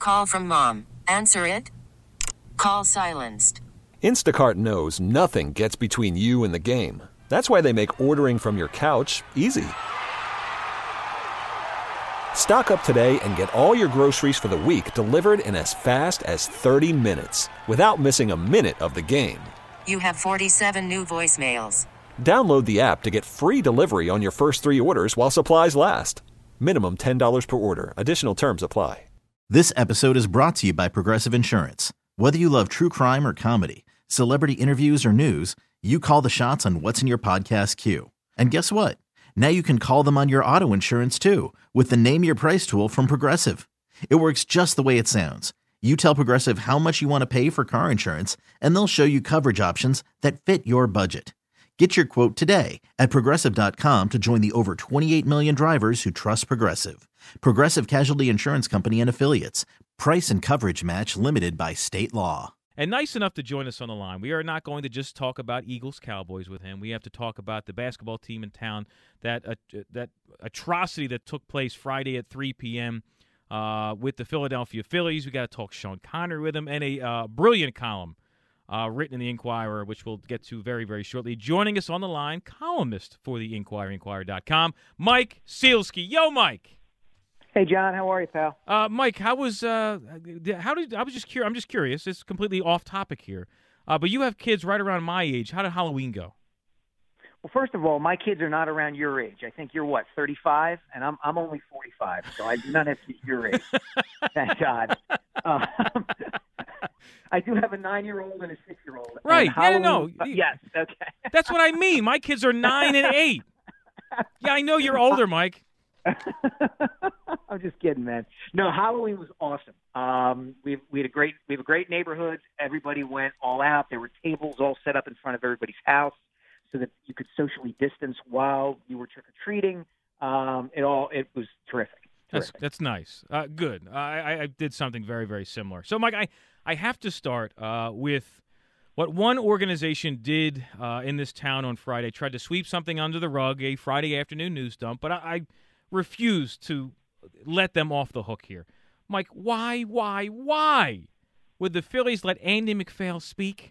Call from mom. Answer it. Call silenced. Instacart knows nothing gets between you and the game. That's why they make ordering from your couch easy. Stock up today and get all your groceries for the week delivered in as fast as 30 minutes without missing a minute of the game. You have 47 new voicemails. Download the app to get free delivery on your first 3 orders while supplies last. Minimum $10 per order. Additional terms apply. This episode is brought to you by Progressive Insurance. Whether you love true crime or comedy, celebrity interviews or news, you call the shots on what's in your podcast queue. And guess what? Now you can call them on your auto insurance too with the Name Your Price tool from Progressive. It works just the way it sounds. You tell Progressive how much you want to pay for car insurance, and they'll show you coverage options that fit your budget. Get your quote today at Progressive.com to join the over 28 million drivers who trust Progressive. Progressive Casualty Insurance Company and Affiliates. Price and coverage match limited by state law. And nice enough to join us on the line. We are not going to just talk about Eagles-Cowboys with him. We have to talk about the basketball team in town, that atrocity that took place Friday at 3 p.m. With the Philadelphia Phillies. We got to talk Sean Connery with him, and a brilliant column written in the Inquirer, which we'll get to very, very shortly. Joining us on the line, columnist for the Inquirer, Inquirer.com, Mike Sielski. Yo, Mike. Hey, John. How are you, pal? Mike, I was just curious. I'm just curious. It's completely off topic here, but you have kids right around my age. How did Halloween go? Well, first of all, my kids are not around your age. I think you're, 35? And I'm only 45, so I do not have to be your age. Thank God. I do have a 9-year-old and a 6-year-old. Right. Halloween, No. Yes, okay. That's what I mean. My kids are 9 and 8. Yeah, I know you're older, Mike. I'm just kidding, man. No, Halloween was awesome. We have a great neighborhood. Everybody went all out. There were tables all set up in front of everybody's house so that you could socially distance while you were trick or treating. It was terrific. That's nice. Good. I did something very, very similar. So, Mike, I have to start with what one organization did in this town on Friday. Tried to sweep something under the rug, a Friday afternoon news dump, but I refuse to let them off the hook here. Mike, why would the Phillies let Andy MacPhail speak?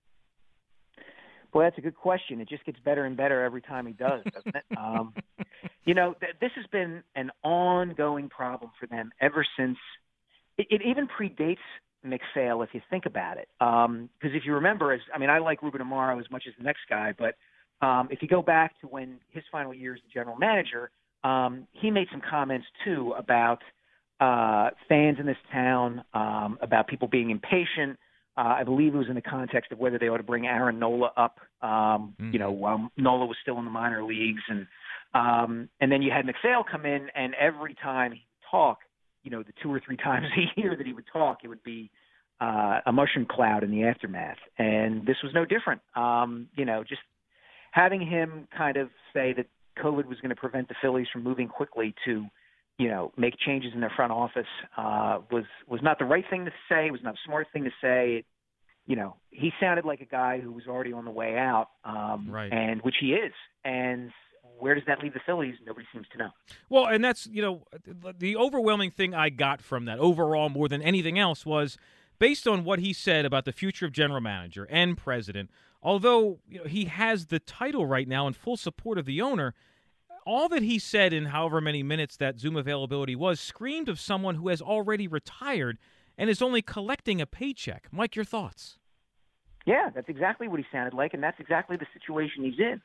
Boy, that's a good question. It just gets better and better every time he does, doesn't it? This has been an ongoing problem for them ever since it even predates MacPhail, if you think about it. Because if you remember, I like Ruben Amaro as much as the next guy, but if you go back to when his final year as the general manager, he made some comments, too, about fans in this town, about people being impatient. I believe it was in the context of whether they ought to bring Aaron Nola up, while Nola was still in the minor leagues. And then you had MacPhail come in, and every time he would talk, the 2 or 3 times a year that he would talk, it would be a mushroom cloud in the aftermath. And this was no different. Just having him kind of say that COVID was going to prevent the Phillies from moving quickly to, make changes in their front office was not the right thing to say. It was not a smart thing to say. He sounded like a guy who was already on the way out, right. And which he is. And where does that leave the Phillies? Nobody seems to know. Well, and that's, the overwhelming thing I got from that overall more than anything else was based on what he said about the future of general manager and president. Although he has the title right now in full support of the owner, all that he said in however many minutes that Zoom availability was screamed of someone who has already retired and is only collecting a paycheck. Mike, your thoughts? Yeah, that's exactly what he sounded like, and that's exactly the situation he's in.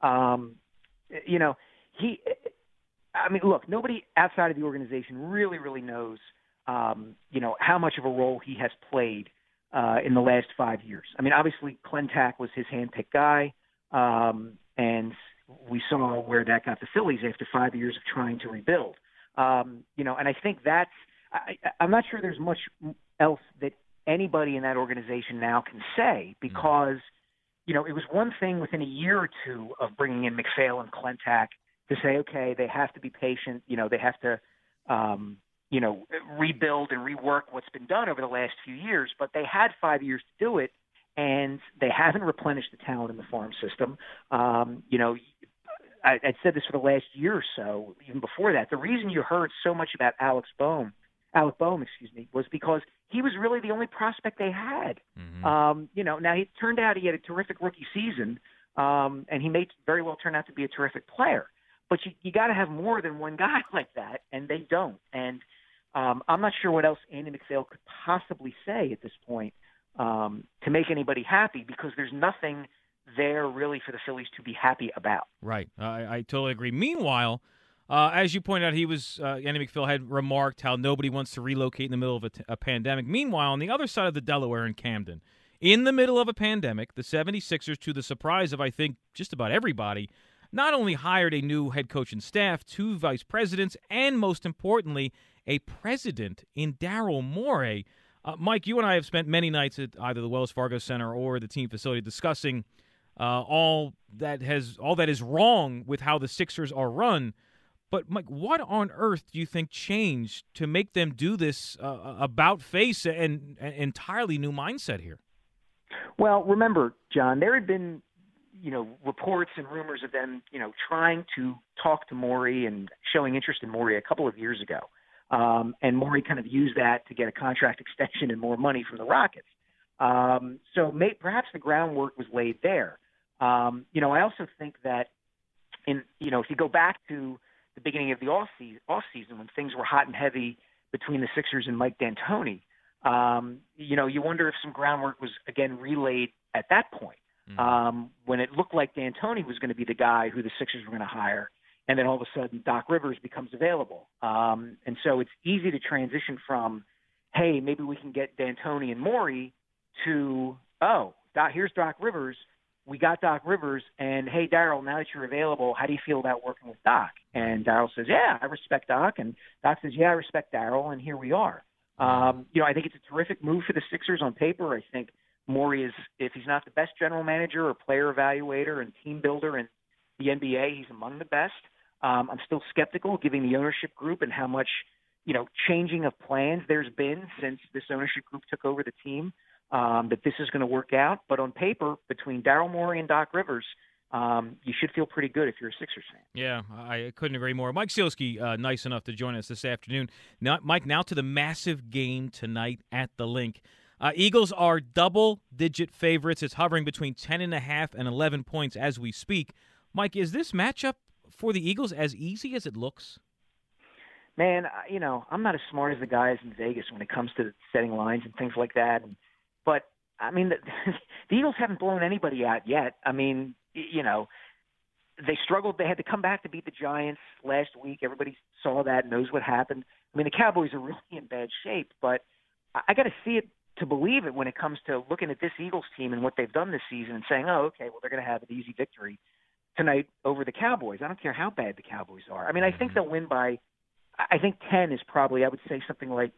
Look, nobody outside of the organization really, really knows, how much of a role he has played in the last 5 years. Obviously, Klentak was his handpicked guy, and we saw where that got the Phillies after 5 years of trying to rebuild. And I think I'm not sure there's much else that anybody in that organization now can say because, it was one thing within a year or two of bringing in MacPhail and Klentak to say, okay, they have to be patient. They have to, rebuild and rework what's been done over the last few years. But they had 5 years to do it, and they haven't replenished the talent in the farm system. I'd said this for the last year or so, even before that. The reason you heard so much about Alex Bohm Alec Boehm, was because he was really the only prospect they had. Now it turned out he had a terrific rookie season, and he may very well turn out to be a terrific player. But you got to have more than one guy like that, and they don't. And I'm not sure what else Andy MacPhail could possibly say at this point to make anybody happy, because there's nothing there really for the Phillies to be happy about. Right. I totally agree. Meanwhile, as you pointed out, Andy MacPhail had remarked how nobody wants to relocate in the middle of a pandemic. Meanwhile, on the other side of the Delaware in Camden, in the middle of a pandemic, the 76ers, to the surprise of, I think, just about everybody, not only hired a new head coach and staff, 2 vice presidents, and most importantly, a president in Daryl Morey. Mike, you and I have spent many nights at either the Wells Fargo Center or the team facility discussing all that is wrong with how the Sixers are run. But, Mike, what on earth do you think changed to make them do this about-face and entirely new mindset here? Well, remember, John, there had been reports and rumors of them, trying to talk to Morey and showing interest in Morey a couple of years ago. And Morey kind of used that to get a contract extension and more money from the Rockets. So perhaps the groundwork was laid there. I also think that if you go back to the beginning of the off season when things were hot and heavy between the Sixers and Mike D'Antoni, you wonder if some groundwork was again relayed at that point. When it looked like D'Antoni was going to be the guy who the Sixers were going to hire, and then all of a sudden Doc Rivers becomes available. And so it's easy to transition from, hey, maybe we can get D'Antoni and Morey to, here's Doc Rivers. We got Doc Rivers, and hey, Daryl, now that you're available, how do you feel about working with Doc? And Daryl says, yeah, I respect Doc. And Doc says, yeah, I respect Daryl, and here we are. I think it's a terrific move for the Sixers on paper. I think Morey is, if he's not the best general manager or player evaluator and team builder in the NBA, he's among the best. I'm still skeptical, given the ownership group and how much, changing of plans there's been since this ownership group took over the team, that this is going to work out. But on paper, between Daryl Morey and Doc Rivers, you should feel pretty good if you're a Sixers fan. Yeah, I couldn't agree more. Mike Sielski, nice enough to join us this afternoon. Now, Mike, now to the massive game tonight at the Link. Eagles are double-digit favorites. It's hovering between 10.5 and 11 points as we speak. Mike, is this matchup for the Eagles as easy as it looks? Man, I'm not as smart as the guys in Vegas when it comes to setting lines and things like that. But, the Eagles haven't blown anybody out yet. They struggled. They had to come back to beat the Giants last week. Everybody saw that, knows what happened. The Cowboys are really in bad shape, but I got to see it to believe it when it comes to looking at this Eagles team and what they've done this season and saying, oh, okay, well, they're going to have an easy victory tonight over the Cowboys. I don't care how bad the Cowboys are. I think they'll win by, I think 10 is probably, I would say something like,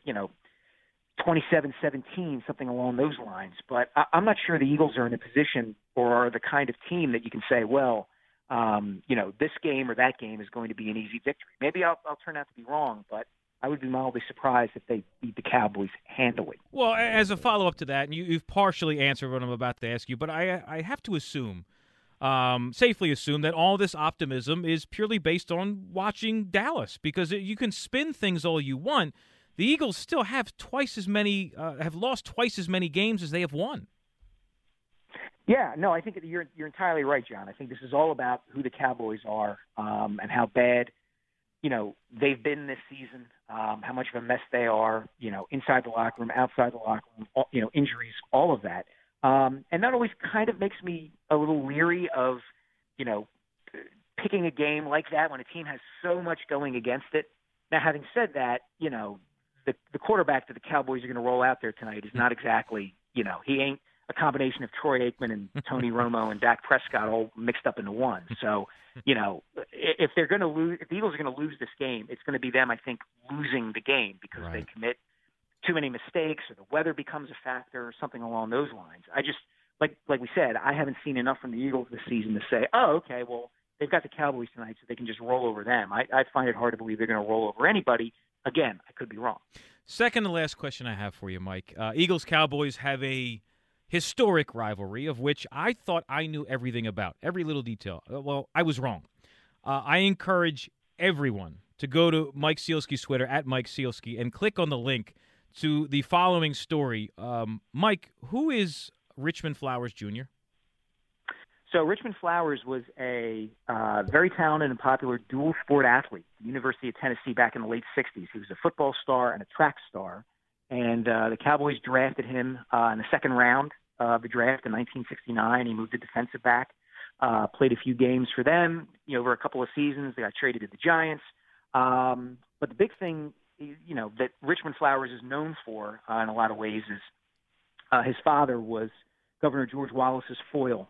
27-17, something along those lines. But I'm not sure the Eagles are in a position or are the kind of team that you can say, well, this game or that game is going to be an easy victory. Maybe I'll turn out to be wrong, but I would be mildly surprised if they beat the Cowboys handily. Well, as a follow-up to that, and you've partially answered what I'm about to ask you, but I have to assume, safely assume, that all this optimism is purely based on watching Dallas, because you can spin things all you want. The Eagles still have have lost twice as many games as they have won. Yeah, no, I think you're entirely right, John. I think this is all about who the Cowboys are and how bad they've been this season, how much of a mess they are, inside the locker room, outside the locker room, injuries, all of that. And that always kind of makes me a little leery of, picking a game like that when a team has so much going against it. Now, having said that, the quarterback that the Cowboys are going to roll out there tonight is not exactly, he ain't a combination of Troy Aikman and Tony Romo and Dak Prescott all mixed up into one. So, if they're going to lose, if the Eagles are going to lose this game, it's going to be them, I think, losing the game because they commit too many mistakes or the weather becomes a factor or something along those lines. I just, like we said, I haven't seen enough from the Eagles this season to say, oh, okay, well, they've got the Cowboys tonight so they can just roll over them. I find it hard to believe they're going to roll over anybody. Again, I could be wrong. Second to last question I have for you, Mike. Eagles-Cowboys have a historic rivalry of which I thought I knew everything about, every little detail. Well, I was wrong. I encourage everyone to go to Mike Sielski's Twitter, at Mike Sielski, and click on the link to the following story. Mike, who is Richmond Flowers Jr.? So Richmond Flowers was a very talented and popular dual sport athlete at the University of Tennessee back in the late 60s. He was a football star and a track star. And the Cowboys drafted him in the second round of the draft in 1969. He moved to defensive back, played a few games for them over a couple of seasons. They got traded to the Giants. But the big thing, that Richmond Flowers is known for in a lot of ways is his father was Governor George Wallace's foil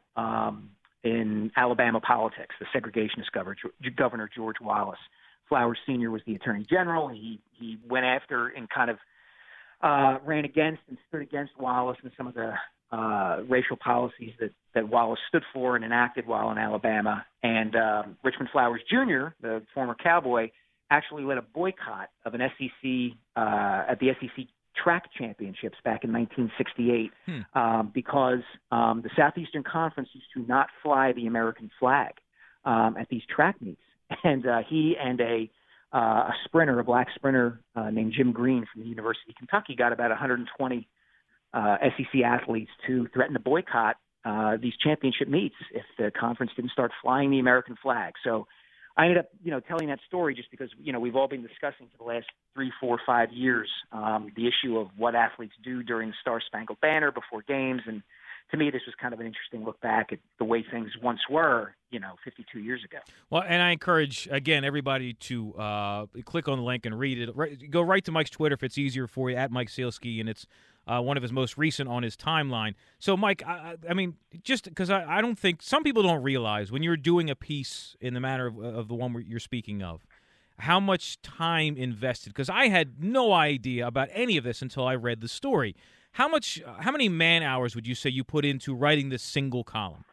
in Alabama politics, the segregationist Governor George Wallace. Flowers Sr. was the Attorney General. He went after and kind of ran against and stood against Wallace and some of the racial policies that Wallace stood for and enacted while in Alabama. And Richmond Flowers Jr., the former Cowboy, actually led a boycott of an SEC at the SEC track championships back in 1968 because the Southeastern Conference used to not fly the American flag at these track meets. And he and a black sprinter named Jim Green from the University of Kentucky got about 120 SEC athletes to threaten to boycott these championship meets if the conference didn't start flying the American flag. So I ended up, telling that story just because, we've all been discussing for the last 3, 4, 5 years the issue of what athletes do during the Star-Spangled Banner before games. And to me, this was kind of an interesting look back at the way things once were, 52 years ago. Well, and I encourage, again, everybody to click on the link and read it. Go right to Mike's Twitter if it's easier for you, at Mike Sielski, and it's one of his most recent on his timeline. So, Mike, I mean, just because I don't think – some people don't realize when you're doing a piece in the manner of the one you're speaking of, how much time invested. Because I had no idea about any of this until I read the story. How many man hours would you say you put into writing this single column?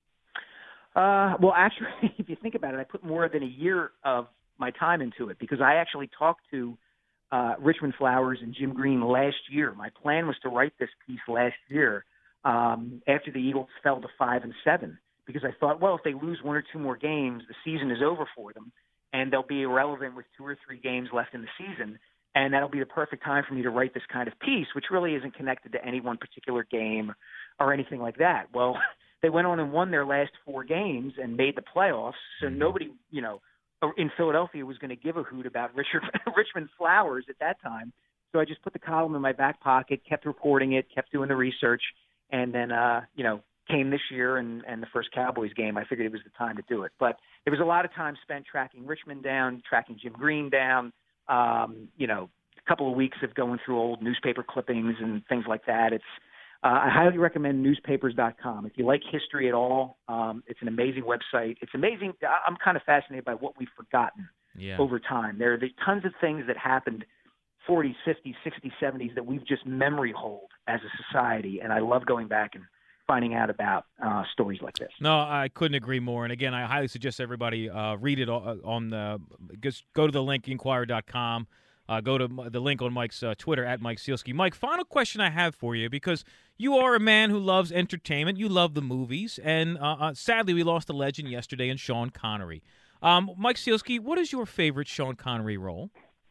Well, actually, if you think about it, I put more than a year of my time into it because I actually talked to Richmond Flowers and Jim Green last year. My plan was to write this piece last year after the Eagles fell to 5-7 because I thought, well, if they lose 1 or 2 more games, the season is over for them and they'll be irrelevant with 2 or 3 games left in the season. And that'll be the perfect time for me to write this kind of piece, which really isn't connected to any one particular game or anything like that. Well, they went on and won their last 4 games and made the playoffs. So nobody, in Philadelphia was going to give a hoot about Richmond Flowers at that time. So I just put the column in my back pocket, kept reporting it, kept doing the research, and then, came this year and the first Cowboys game. I figured it was the time to do it. But there was a lot of time spent tracking Richmond down, tracking Jim Green down, a couple of weeks of going through old newspaper clippings and things like that. It's I highly recommend newspapers.com. If you like history at all, it's an amazing website. It's amazing. I'm kind of fascinated by what we've forgotten over time. There are tons of things that happened 40s, 50s, 60s, 70s that we've just memory hold as a society, and I love going back and finding out about stories like this. No, I couldn't agree more. And again, I highly suggest everybody read it just go to the link, inquirer.com. Go to the link on Mike's Twitter, at Mike Sielski. Mike, final question I have for you, because you are a man who loves entertainment. You love the movies. And sadly, we lost a legend yesterday in Sean Connery. Mike Sielski, what is your favorite Sean Connery role?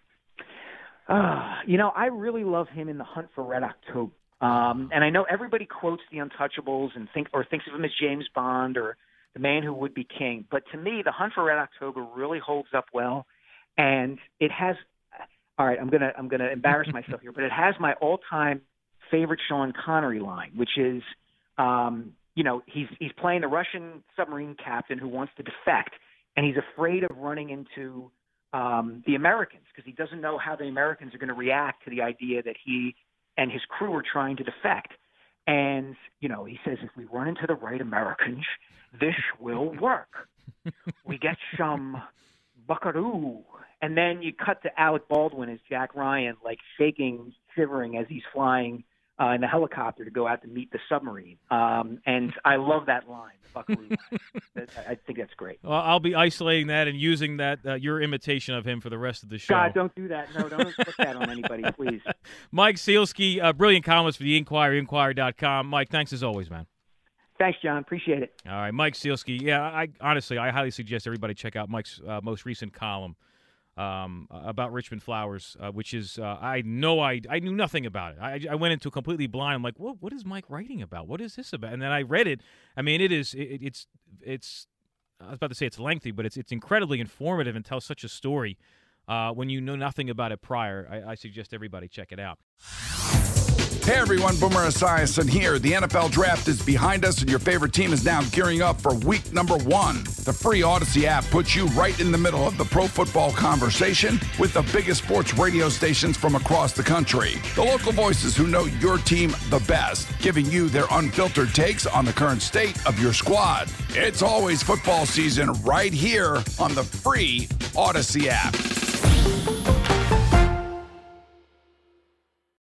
I really love him in The Hunt for Red October. And I know everybody quotes The Untouchables and thinks of him as James Bond or the man who would be king. But to me, The Hunt for Red October really holds up well. And it has – all right, I'm gonna embarrass myself here, but it has my all-time favorite Sean Connery line, which is, he's playing the Russian submarine captain who wants to defect, and he's afraid of running into the Americans because he doesn't know how the Americans are going to react to the idea that he and his crew are trying to defect. And he says, if we run into the right Americans, this will work. We get some buckaroo. And then you cut to Alec Baldwin as Jack Ryan, like shaking, shivering as he's flying in the helicopter to go out to meet the submarine. And I love that line, the buckaroo line. I think that's great. Well, I'll be isolating that and using that your imitation of him for the rest of the show. God, don't do that. No, don't put that on anybody, please. Mike Sielski, brilliant columnist for the Inquirer, inquirer.com. Mike, thanks as always, man. Thanks, John. Appreciate it. All right, Mike Sielski. Yeah, I highly suggest everybody check out Mike's most recent column. about Richmond Flowers, which is I knew nothing about it. I went into completely blind. I'm like, what is Mike writing about? What is this about? And then I read it. I mean, it's I was about to say it's lengthy, but it's incredibly informative and tells such a story. When you know nothing about it prior, I suggest everybody check it out. Hey everyone, Boomer Esiason here. The NFL Draft is behind us and your favorite team is now gearing up for week number 1. The free Odyssey app puts you right in the middle of the pro football conversation with the biggest sports radio stations from across the country. The local voices who know your team the best, giving you their unfiltered takes on the current state of your squad. It's always football season right here on the free Odyssey app.